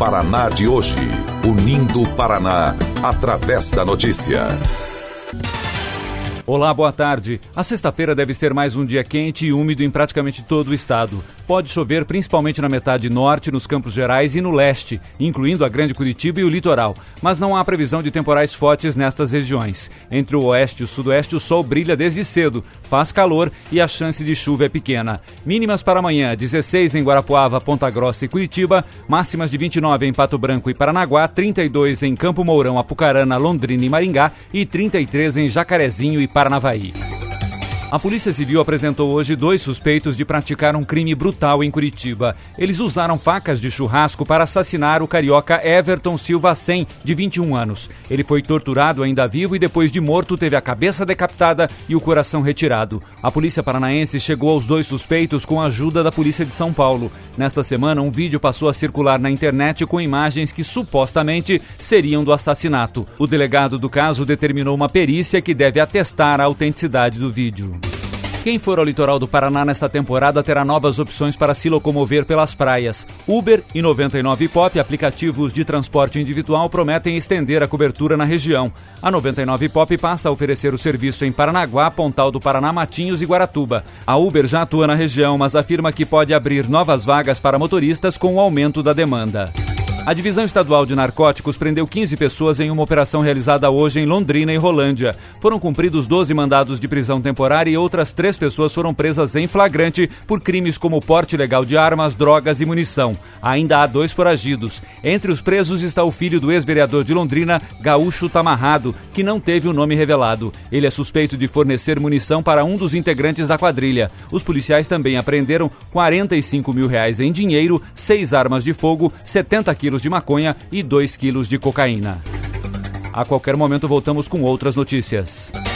Paraná de hoje. Unindo o Paraná através da notícia. Olá, boa tarde. A sexta-feira deve ser mais um dia quente e úmido em praticamente todo o estado. Pode chover principalmente na metade norte, nos Campos Gerais e no leste, incluindo a Grande Curitiba e o litoral. Mas não há previsão de temporais fortes nestas regiões. Entre o oeste e o sudoeste, o sol brilha desde cedo, faz calor e a chance de chuva é pequena. Mínimas para amanhã, 16 em Guarapuava, Ponta Grossa e Curitiba, máximas de 29 em Pato Branco e Paranaguá, 32 em Campo Mourão, Apucarana, Londrina e Maringá e 33 em Jacarezinho e Paranavaí. A Polícia Civil apresentou hoje 2 suspeitos de praticar um crime brutal em Curitiba. Eles usaram facas de churrasco para assassinar o carioca Everton Silva Sen, de 21 anos. Ele foi torturado ainda vivo e depois de morto teve a cabeça decapitada e o coração retirado. A Polícia Paranaense chegou aos 2 suspeitos com a ajuda da Polícia de São Paulo. Nesta semana, um vídeo passou a circular na internet com imagens que supostamente seriam do assassinato. O delegado do caso determinou uma perícia que deve atestar a autenticidade do vídeo. Quem for ao litoral do Paraná nesta temporada terá novas opções para se locomover pelas praias. Uber e 99 Pop, aplicativos de transporte individual, prometem estender a cobertura na região. A 99 Pop passa a oferecer o serviço em Paranaguá, Pontal do Paraná, Matinhos e Guaratuba. A Uber já atua na região, mas afirma que pode abrir novas vagas para motoristas com o aumento da demanda. A Divisão Estadual de Narcóticos prendeu 15 pessoas em uma operação realizada hoje em Londrina e Rolândia. Foram cumpridos 12 mandados de prisão temporária e outras 3 pessoas foram presas em flagrante por crimes como porte ilegal de armas, drogas e munição. Ainda há 2 foragidos. Entre os presos está o filho do ex-vereador de Londrina, Gaúcho Tamarrado, que não teve o nome revelado. Ele é suspeito de fornecer munição para um dos integrantes da quadrilha. Os policiais também apreenderam R$45 mil em dinheiro, 6 armas de fogo, 70 quilos de maconha e 2 quilos de cocaína. A qualquer momento voltamos com outras notícias.